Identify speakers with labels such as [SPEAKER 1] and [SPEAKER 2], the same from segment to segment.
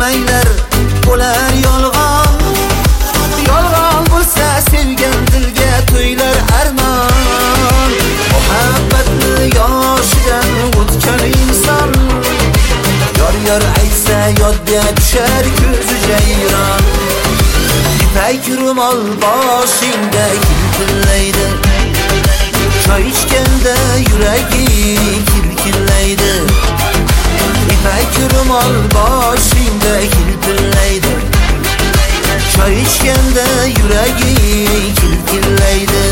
[SPEAKER 1] demanglar, bo'lar yolg'on. Yolg'on bo'lsa sevgan dilga to'ylar armon. Muhabbatni yoshidan o'tgan inson, yor aytsa yodga tushar ko'zi jayron. İpek ro'mol boshingda kiltillaydi, choy ichganda yuragi kilkillaydi. İpek ro'mol boshingda kiltillaydi, choy ichganda yuragi kilkillaydi.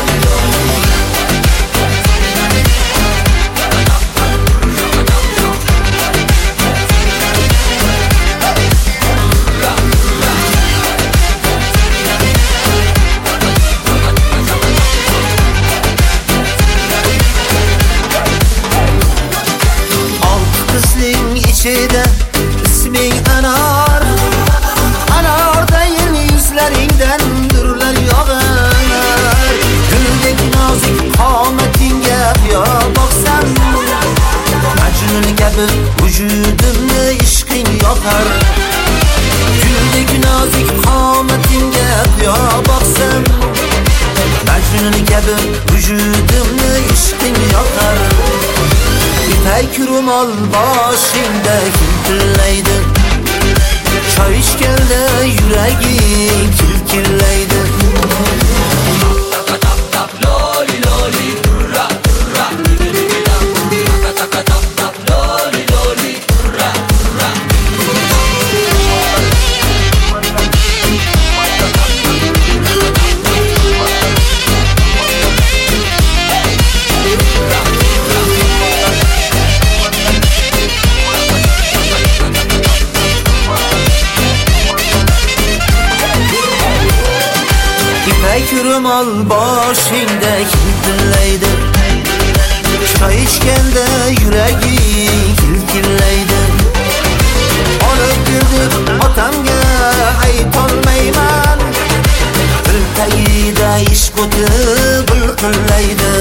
[SPEAKER 1] İçide isming anar, anardayin yuzlaringdan nurlar yog'ar. Guldek nozik qomatingga qiyo boqsam, Majnun kabi vujudimni ishqing yoqar. Guldek nozik qomatingga qiyo boqsam, Majnun kabi vujudimni ishqing yoqar. İpek ro'mol boshingda kiltillaydi, choy ichganda yuragi kilkillaydi. Loli loli turra turra, loli loli turra turra. İpek ro'mol boshingda kiltillaydi, choy ichganda yuragi kilkillaydi. Olib kirdim otamga aytolmayman, dil tagida ishq o'ti bilqillaydi.